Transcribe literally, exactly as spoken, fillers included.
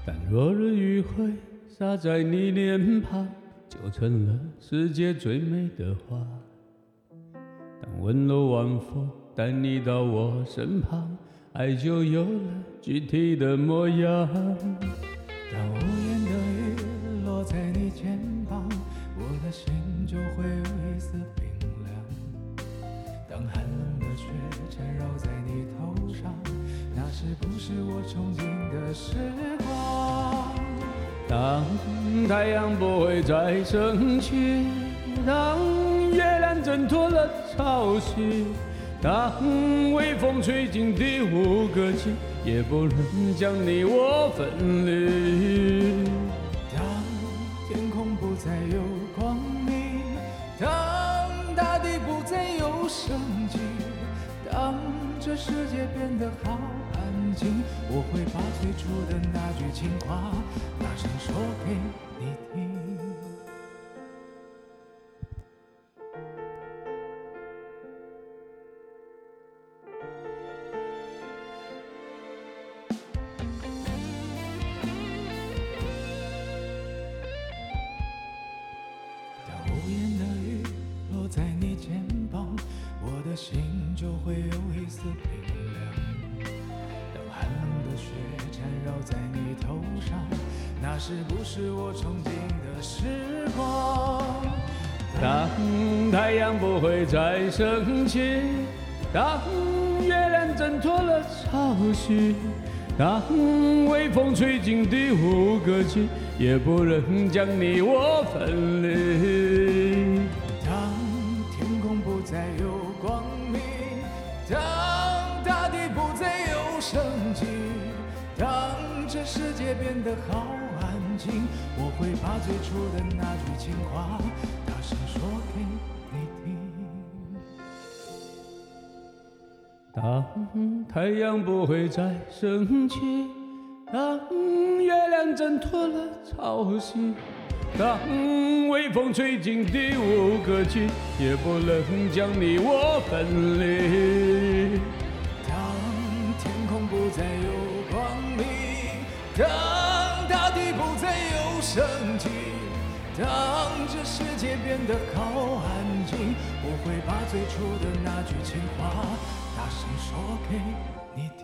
但若日余晖洒在你脸庞，就成了世界最美的花。当温柔晚风带你到我身旁，爱就有了具体的模样。 当无言的雨落在你肩膀，我的心就会有一丝冰凉。当寒冷的雪缠绕在你头上，那是不是我憧憬的时光？ 当太阳不会再升起，当月亮挣脱了潮汐，当微风吹进第五个季，也不能将你我分离。 当天空不再有光明，当大地不再有生机，当这世界变得好安静，我会把最初的那句情话大声说给你听。当无言的雨落在你肩膀，我的心就会有一丝冰凉。当寒冷的雪缠绕在你头上，那是不是我憧憬的时光？ 当太阳不会再升起，当月亮挣脱了潮汐，当微风吹进第五个季，也不能将你我分离。 当天空不再有光明，当大地不再有生机，当这世界变得好安静，我会把最初的那句情话大声说给你听。 当太阳不会再升起，当月亮挣脱了潮汐，当微风吹进第五个季，也不能将你我分离。 当天空不再有光明，当大地不再有生机，当这世界变得好安静，我会把最初的那句情话大声说给你听。